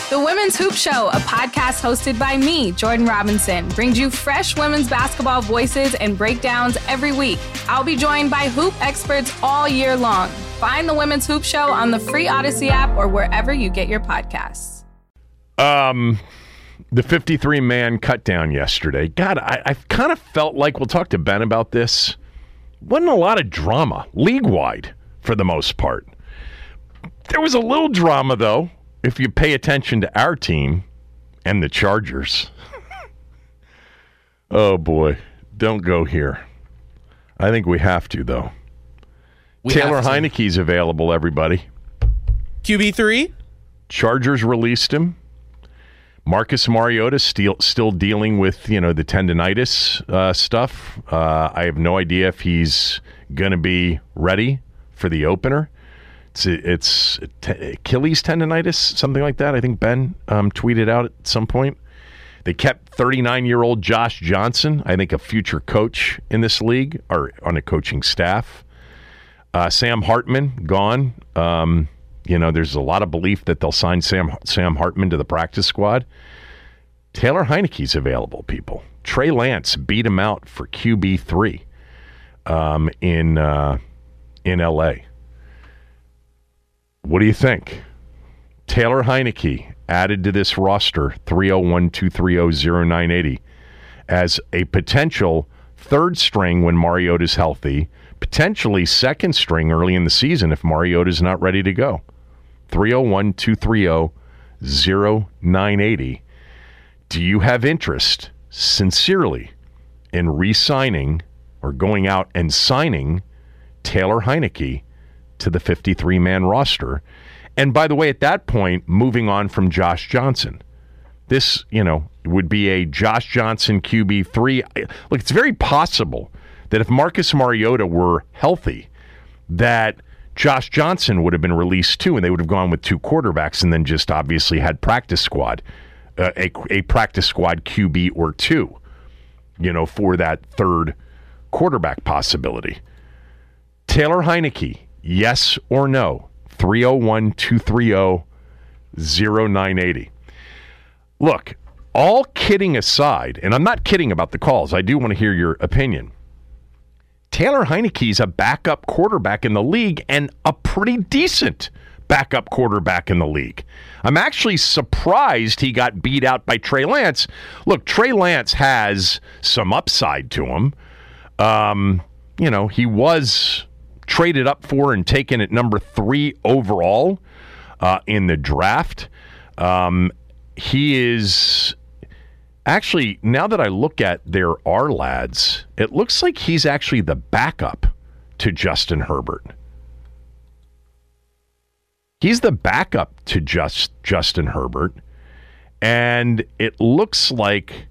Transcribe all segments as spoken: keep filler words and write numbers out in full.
The Women's Hoop Show, a podcast hosted by me, Jordan Robinson, brings you fresh women's basketball voices and breakdowns every week. I'll be joined by hoop experts all year long. Find The Women's Hoop Show on the free Odyssey app or wherever you get your podcasts. Um, the fifty-three man cut down yesterday. God, I, I kind of felt like, we'll talk to Ben about this, wasn't a lot of drama, league-wide, for the most part. There was a little drama, though, if you pay attention to our team and the Chargers. Oh, boy. Don't go here. I think we have to, though. We Taylor Heineke's available, everybody. Q B three? Chargers released him. Marcus Mariota still still dealing with, you know, the tendonitis uh, stuff. Uh, I have no idea if he's going to be ready for the opener. It's, it's t- Achilles tendonitis, something like that. I think Ben um, tweeted out at some point. They kept thirty-nine-year-old Josh Johnson, I think a future coach in this league, or on a coaching staff. Uh, Sam Hartman, gone. Um, you know, there's a lot of belief that they'll sign Sam Sam Hartman to the practice squad. Taylor Heineke's available, people. Trey Lance beat him out for Q B three um, in uh, in L A. What do you think? Taylor Heineke added to this roster, three oh one, two three oh, oh nine eight oh, as a potential third string when Mariota's healthy, potentially second string early in the season if Mariota's not ready to go. three oh one, two three oh, oh nine eight oh. Do you have interest, sincerely, in re-signing or going out and signing Taylor Heineke to the fifty-three man roster? And by the way, at that point, moving on from Josh Johnson. This, you know, would be a Josh Johnson Q B three. Look, it's very possible that if Marcus Mariota were healthy, that Josh Johnson would have been released too, and they would have gone with two quarterbacks and then just obviously had practice squad, uh, a, a practice squad Q B or two, you know, for that third quarterback possibility. Taylor Heineke, yes or no? three oh one, two three oh, oh nine eight oh. Look, all kidding aside, and I'm not kidding about the calls, I do want to hear your opinion. Taylor Heineke's a backup quarterback in the league and a pretty decent backup quarterback in the league. I'm actually surprised he got beat out by Trey Lance. Look, Trey Lance has some upside to him. Um, you know, he was traded up for and taken at number three overall uh, in the draft. Um, he is actually, now that I look at their R lads, it looks like he's actually the backup to Justin Herbert. He's the backup to just Justin Herbert, and it looks like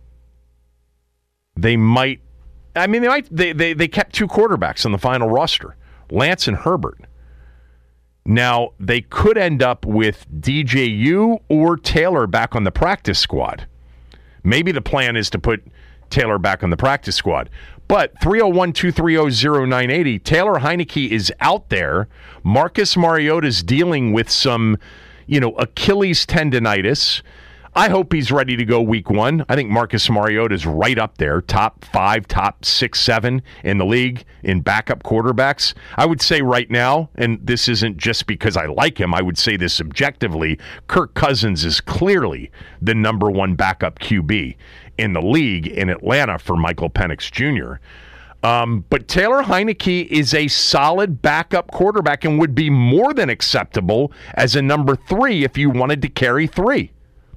they might. I mean, they might. They they they kept two quarterbacks on the final roster, Lance and Herbert. Now they could end up with D J U or Taylor back on the practice squad. Maybe the plan is to put Taylor back on the practice squad. But three oh one, two three oh, oh nine eight oh, Taylor Heineke is out there. Marcus Mariota's dealing with some, you know, Achilles tendonitis. I hope he's ready to go week one. I think Marcus Mariota's right up there, top five, top six, seven in the league in backup quarterbacks. I would say right now, and this isn't just because I like him, I would say this objectively, Kirk Cousins is clearly the number one backup Q B in the league in Atlanta for Michael Penix Junior Um, but Taylor Heineke is a solid backup quarterback and would be more than acceptable as a number three if you wanted to carry three.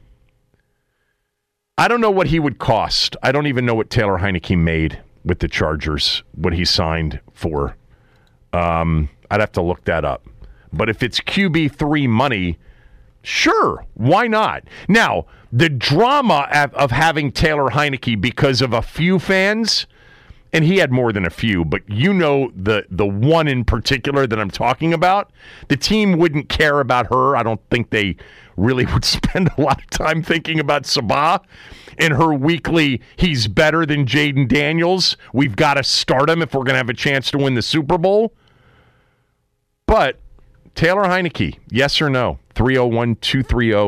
I don't know what he would cost. I don't even know what Taylor Heineke made with the Chargers, what he signed for. Um, I'd have to look that up. But if it's Q B three money, sure, why not? Now, the drama of, of having Taylor Heineke because of a few fans, and he had more than a few, but you know the the one in particular that I'm talking about, the team wouldn't care about her. I don't think they really would spend a lot of time thinking about Sabah in her weekly, he's better than Jaden Daniels. We've got to start him if we're going to have a chance to win the Super Bowl. But Taylor Heineke, yes or no? three oh one, two three oh,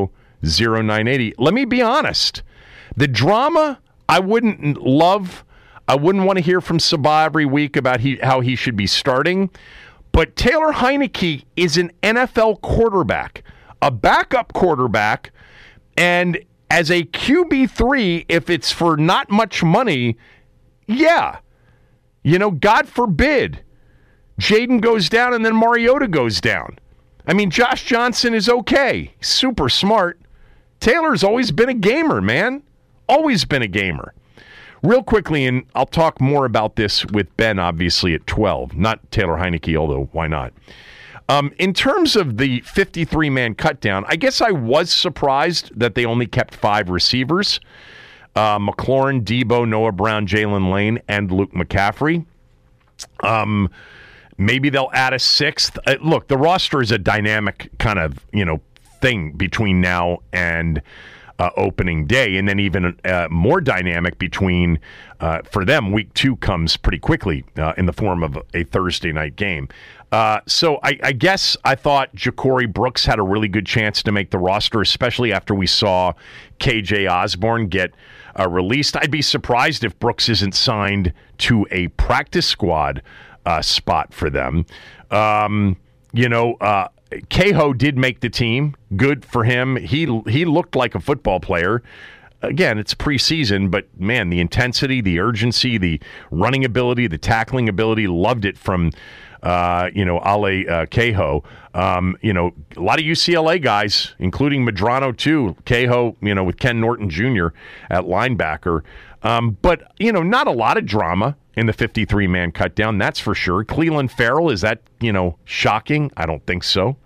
zero nine eight zero. Let me be honest. The drama, I wouldn't love. I wouldn't want to hear from Sabah every week about he, how he should be starting. But Taylor Heineke is an N F L quarterback, a backup quarterback, and as a Q B three, if it's for not much money, yeah. You know, God forbid, Jaden goes down and then Mariota goes down. I mean, Josh Johnson is okay. Super smart. Taylor's always been a gamer, man. Always been a gamer. Real quickly, and I'll talk more about this with Ben, obviously, at twelve. Not Taylor Heineke, although why not? Um, in terms of the fifty-three man cutdown, I guess I was surprised that they only kept five receivers. Uh, McLaurin, Debo, Noah Brown, Jalen Lane, and Luke McCaffrey. Um, maybe they'll add a sixth. Uh, look, the roster is a dynamic kind of, you know, thing between now and uh, opening day, and then even uh, more dynamic between, uh, for them, week two comes pretty quickly uh, in the form of a Thursday night game. Uh, so I, I guess I thought Ja'Cory Brooks had a really good chance to make the roster, especially after we saw K J Osborne get uh, released. I'd be surprised if Brooks isn't signed to a practice squad uh, spot for them. Um, you know, uh, Cahoe did make the team. Good for him. He he looked like a football player. Again, it's preseason, but man, the intensity, the urgency, the running ability, the tackling ability, loved it from Uh, you know, Ale uh, Cahoe. Um, you know, a lot of U C L A guys, including Medrano too. Cahoe, you know, with Ken Norton Junior at linebacker. Um, but, you know, not a lot of drama in the fifty-three man cutdown, that's for sure. Cleveland Farrell, is that, you know, shocking? I don't think so.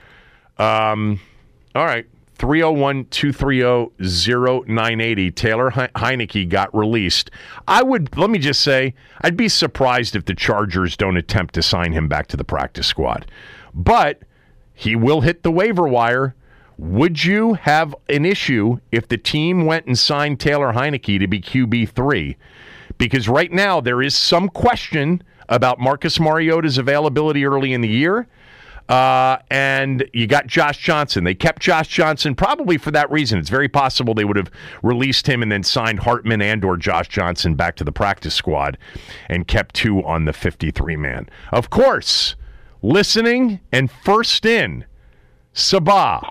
Um, all right. three oh one, two three oh, oh nine eight oh. Taylor Heineke got released. I would, let me just say, I'd be surprised if the Chargers don't attempt to sign him back to the practice squad. But he will hit the waiver wire. Would you have an issue if the team went and signed Taylor Heineke to be Q B three? Because right now there is some question about Marcus Mariota's availability early in the year. Uh, and you got Josh Johnson. They kept Josh Johnson probably for that reason. It's very possible they would have released him and then signed Hartman and or Josh Johnson back to the practice squad and kept two on the fifty-three man. Of course, listening and first in, Sabah.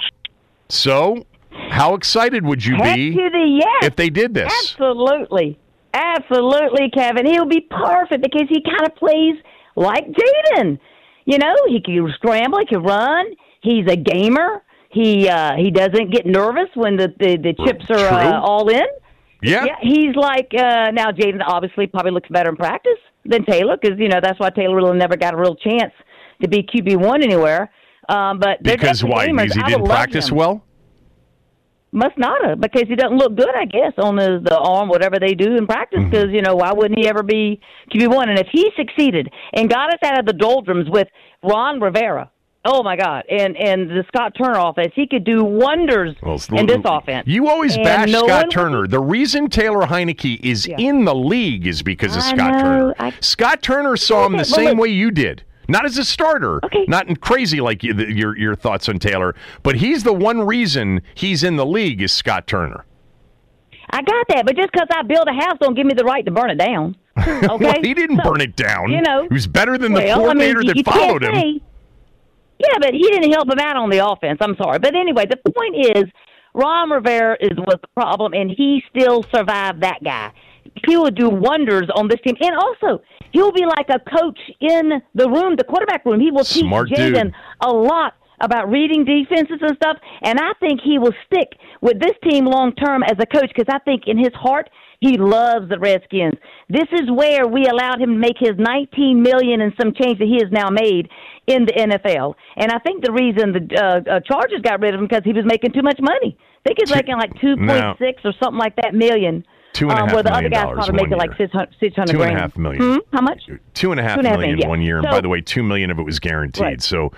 So, how excited would you Heck be to the yes. if they did this? Absolutely. Absolutely, Kevin. He'll be perfect because he kind of plays like Jaden. You know, he can scramble, he can run. He's a gamer. He uh, he doesn't get nervous when the, the, the chips are uh, all in. Yeah. yeah he's like, uh, now Jaden obviously probably looks better in practice than Taylor because, you know, that's why Taylor really never got a real chance to be Q B one anywhere. Um, but Because why? Gamers. Because he I didn't would love practice him. well? Must not have, because he doesn't look good, I guess, on his, the arm, whatever they do in practice, because, mm-hmm. you know, why wouldn't he ever be Q B one? And if he succeeded and got us out of the doldrums with Ron Rivera, oh, my God, and, and the Scott Turner offense, he could do wonders well, in this offense. You always and bash no Scott one... Turner. The reason Taylor Heineke is yeah. in the league is because of I Scott know. Turner. I... Scott Turner saw him the well, same look... way you did. Not as a starter, okay. not in crazy like you, your your thoughts on Taylor, but he's the one reason he's in the league is Scott Turner. I got that, but just because I build a house don't give me the right to burn it down. Okay, well, he didn't so, burn it down. You know, he was better than the well, coordinator I mean, that followed him. Say, yeah, but he didn't help him out on the offense. I'm sorry, but anyway, the point is, Ron Rivera is was the problem, and he still survived that guy. He will do wonders on this team, and also he'll be like a coach in the room, the quarterback room. He will Smart teach Jaden a lot about reading defenses and stuff, and I think he will stick with this team long term as a coach because I think in his heart he loves the Redskins. This is where we allowed him to make his nineteen million dollars and some change that he has now made in the N F L. And I think the reason the uh, uh, Chargers got rid of him because he was making too much money. I think he's making like two point six or something like that million. Two and a half um, where the million other guys probably make it like six hundred, six hundred Two and grand. a half million. Hmm? How much? Two and a half Two and a half million million, one yeah. year. And so, by the way, two million of it was guaranteed. Right. So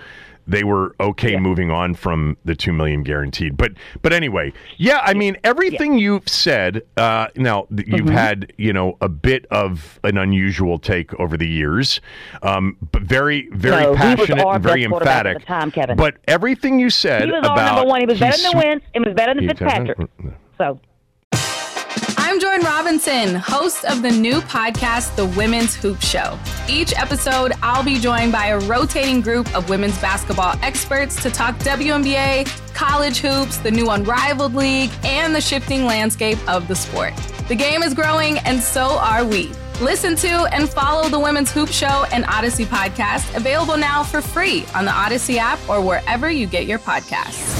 they were okay yeah. moving on from the two million guaranteed. But but anyway, yeah, I mean everything yeah. you've said. Uh, now you've mm-hmm. had you know a bit of an unusual take over the years, um, but very very no, passionate and very emphatic. At the time, Kevin. But everything you said he was about our number one. He was better than Wentz. It was better than Fitzpatrick. So. I'm Jordan Robinson, host of the new podcast, The Women's Hoop Show. Each episode, I'll be joined by a rotating group of women's basketball experts to talk W N B A, college hoops, the new Unrivaled League, and the shifting landscape of the sport. The game is growing, and so are we. Listen to and follow The Women's Hoop Show and Odyssey podcast, available now for free on the Odyssey app or wherever you get your podcasts.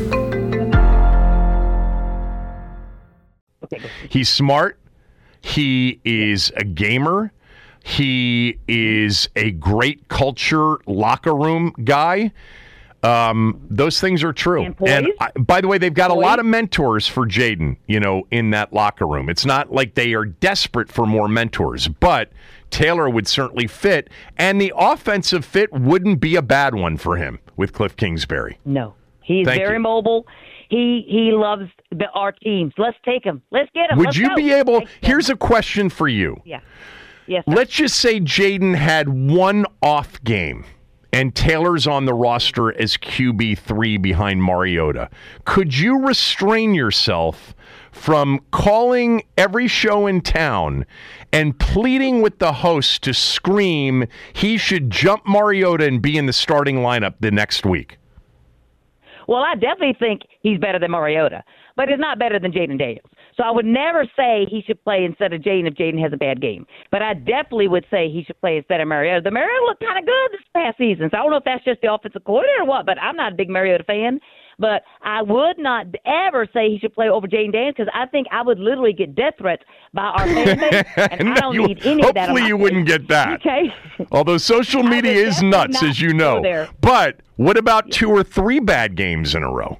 He's smart. He is a gamer. He is a great culture locker room guy. Um, those things are true. And, and I, by the way, they've got a lot of mentors for Jaden, you know, in that locker room. It's not like they are desperate for more mentors, but Taylor would certainly fit, and the offensive fit wouldn't be a bad one for him with Cliff Kingsbury. No, he's Thank very you. mobile. He he loves the, our teams. Let's take him. Let's get him. Would Let's you go. be able? Let's here's a question for you. Yeah. Yes. Sir. Let's just say Jaden had one off game, and Taylor's on the roster as Q B three behind Mariota. Could you restrain yourself from calling every show in town and pleading with the host to scream he should jump Mariota and be in the starting lineup the next week? Well, I definitely think he's better than Mariota, but he's not better than Jaden Daniels. So I would never say he should play instead of Jaden if Jaden has a bad game. But I definitely would say he should play instead of Mariota. The Mariota looked kind of good this past season, so I don't know if that's just the offensive coordinator or what, but I'm not a big Mariota fan. But I would not ever say he should play over Jaden Daniels because I think I would literally get death threats by our fan base, and I don't you, need any of that. Hopefully you wouldn't get that. Okay. Although social media is nuts, as you know. But what about two or three bad games in a row?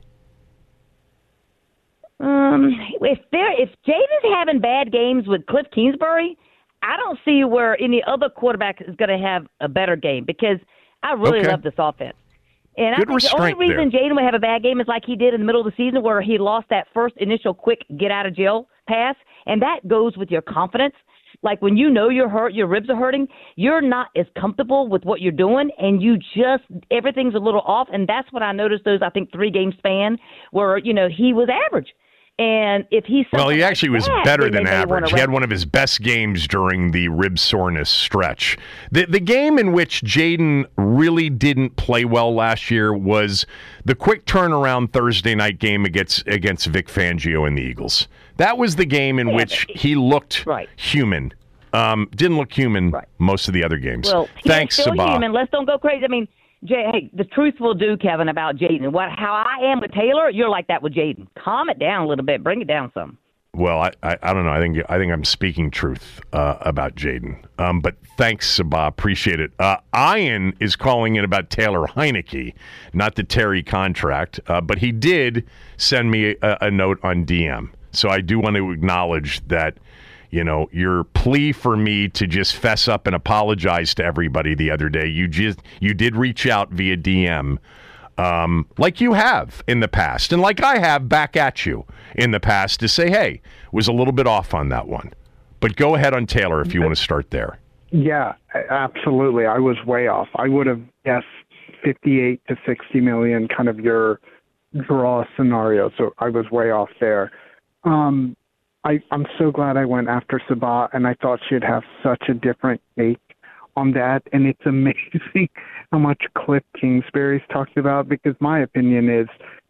Um, if there, if Jaden's having bad games with Cliff Kingsbury, I don't see where any other quarterback is going to have a better game because I really okay. love this offense. And Good I think the only reason there. Jaden would have a bad game is like he did in the middle of the season where he lost that first initial quick get-out-of-jail pass, and that goes with your confidence. Like when you know you're hurt, your ribs are hurting, you're not as comfortable with what you're doing, and you just – everything's a little off, and that's what I noticed those, I think, three-game span where, you know, he was average. And if he's well, he actually like was that, better than average. He had one of his best games during the rib soreness stretch. The the game in which Jaden really didn't play well last year was the quick turnaround Thursday night game against against Vic Fangio and the Eagles. That was the game in yeah, which he looked right. human. Um, didn't look human right. most of the other games. Well, thanks, still Sabah. Human. Let's don't go crazy. I mean. Jay, hey, the truth will do, Kevin, about Jaden. What, how I am with Taylor, you're like that with Jaden. Calm it down a little bit. Bring it down some. Well, I, I, I don't know. I think I think I'm speaking truth uh, about Jaden. Um, but thanks, Sabah. Appreciate it. Uh, Ian is calling in about Taylor Heineke, not the Terry contract. Uh, but he did send me a, a note on D M. So I do want to acknowledge that. You know, your plea for me to just fess up and apologize to everybody the other day, you just you did reach out via D M, um, like you have in the past, and like I have back at you in the past to say, hey, was a little bit off on that one. But go ahead on Taylor if you want to start there. Yeah, absolutely. I was way off. I would have guessed fifty-eight to sixty million, kind of your draw scenario. So I was way off there. Um, I, I'm so glad I went after Sabah, and I thought she'd have such a different take on that. And it's amazing how much Cliff Kingsbury's talked about, because my opinion is,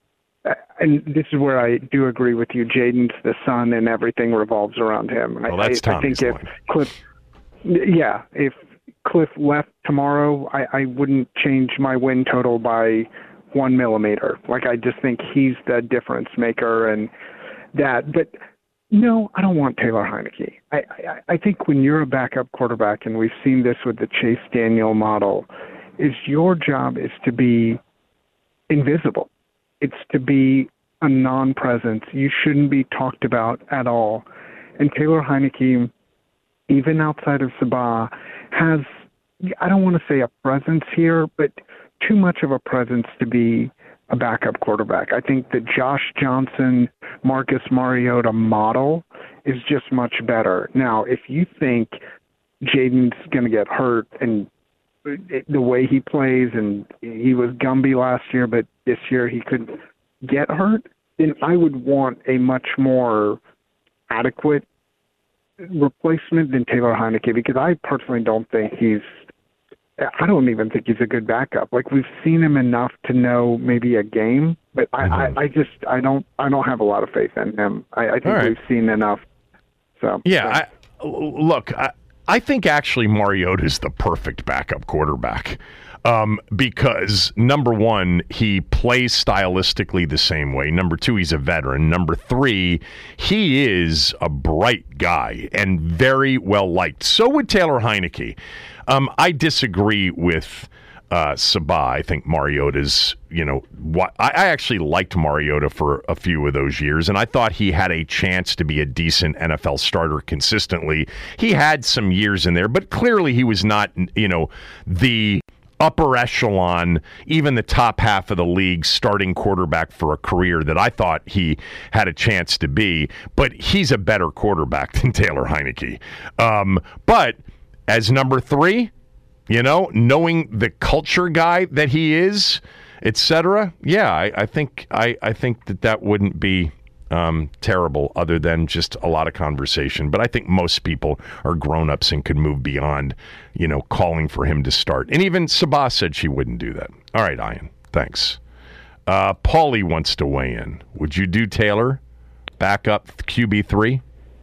and this is where I do agree with you, Jaden's the son and everything revolves around him. Well, that's I, I think if line. Cliff, yeah, if Cliff left tomorrow, I, I wouldn't change my win total by one millimeter. Like, I just think he's the difference maker and that. But no, I don't want Taylor Heineke. I, I, I think when you're a backup quarterback, and we've seen this with the Chase Daniel model, is your job is to be invisible. It's to be a non-presence. You shouldn't be talked about at all. And Taylor Heineke, even outside of Sabah, has, I don't want to say a presence here, but too much of a presence to be a backup quarterback. I think the Josh Johnson, Marcus Mariota model is just much better. Now, if you think Jaden's going to get hurt and the way he plays, and he was Gumby last year, but this year he could get hurt, then I would want a much more adequate replacement than Taylor Heineke, because I personally don't think he's I don't even think he's a good backup. Like, we've seen him enough to know maybe a game, but I, mm-hmm. I, I just I don't I don't have a lot of faith in him. I, I think right. we've seen enough. So yeah, I, look, I, I think actually Mariota's the perfect backup quarterback. Um, because, number one, he plays stylistically the same way. Number two, he's a veteran. Number three, he is a bright guy and very well liked. So would Taylor Heineke. Um, I disagree with uh, Sabah. I think Mariota's, you know, what, I, I actually liked Mariota for a few of those years, and I thought he had a chance to be a decent N F L starter consistently. He had some years in there, but clearly he was not, you know, the upper echelon, even the top half of the league starting quarterback for a career that I thought he had a chance to be. But he's a better quarterback than Taylor Heineke. Um, but as number three, you know, knowing the culture guy that he is, et cetera, yeah, I, I think I, I think that that wouldn't be um, terrible, other than just a lot of conversation. But I think most people are grown-ups and could move beyond, you know, calling for him to start. And even Sabah said she wouldn't do that. All right, Ian, thanks. Uh, Paulie wants to weigh in. Would you do Taylor back up Q B three?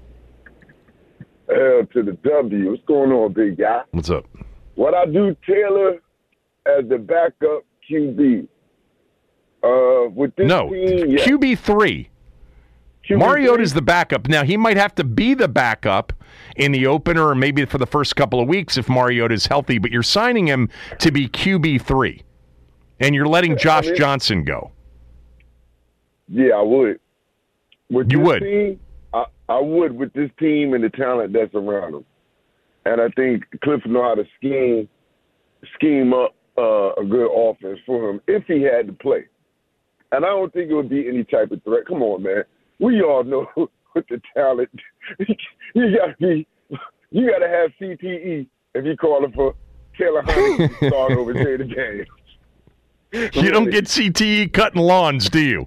L to the W. What's going on, big guy? What's up? What I do Taylor as the backup Q B. Uh, with this no, team, yeah. Q B three. Mariota's the backup. Now, he might have to be the backup in the opener or maybe for the first couple of weeks if Mariota's healthy, but you're signing him to be Q B three, and you're letting Josh I mean, Johnson go. Yeah, I would. With you this would? Team, I, I would with this team and the talent that's around him. And I think Cliff know how to scheme, scheme up uh, a good offense for him if he had to play. And I don't think it would be any type of threat. Come on, man. We all know with the talent, you gotta be, you gotta have C T E if you call it for Taylor Heineke to start over Jada Daniels. You really. Don't get C T E cutting lawns, do you?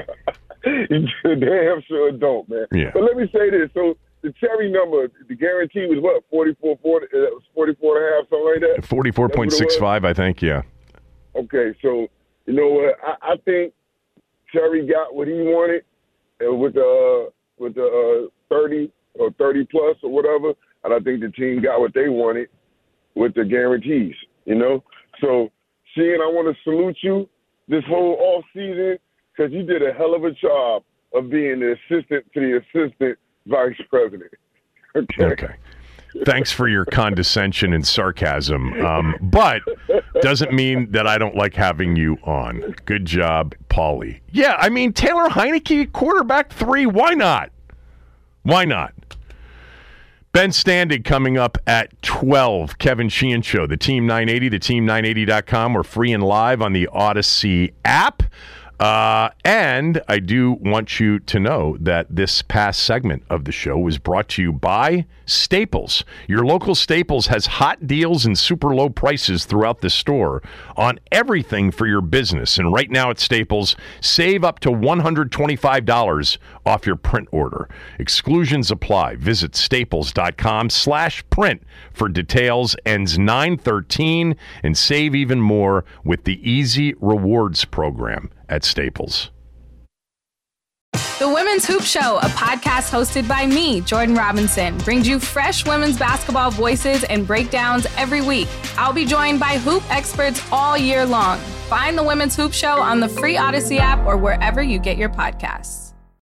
Damn sure don't, man. Yeah. But let me say this: so the Terry number, the guarantee was what, forty-four, forty, uh, was forty-four and a half, something like that. Forty-four point six five, I think. Yeah. Okay, so you know what? I, I think Terry got what he wanted. With the uh, with the uh, thirty or thirty plus or whatever, and I think the team got what they wanted with the guarantees. You know, so Sheehan, I want to salute you this whole off season because you did a hell of a job of being the assistant to the assistant vice president. Okay. Okay. Thanks for your condescension and sarcasm, um, but doesn't mean that I don't like having you on. Good job, Paulie. Yeah, I mean, Taylor Heineke, quarterback three, why not? Why not? Ben Standig coming up at twelve. Kevin Sheehan Show, the Team nine eighty, the team nine eighty dot com. We're free and live on the Odyssey app. Uh, and I do want you to know that this past segment of the show was brought to you by Staples. Your local Staples has hot deals and super low prices throughout the store on everything for your business. And right now at Staples, save up to one hundred twenty-five dollars off your print order. Exclusions apply. Visit staples.com slash print for details. Ends nine thirteen and save even more with the Easy Rewards program at Staples. The Women's Hoop Show, a podcast hosted by me, Jordan Robinson, brings you fresh women's basketball voices and breakdowns every week. I'll be joined by hoop experts all year long. Find the Women's Hoop Show on the free Odyssey app or wherever you get your podcasts.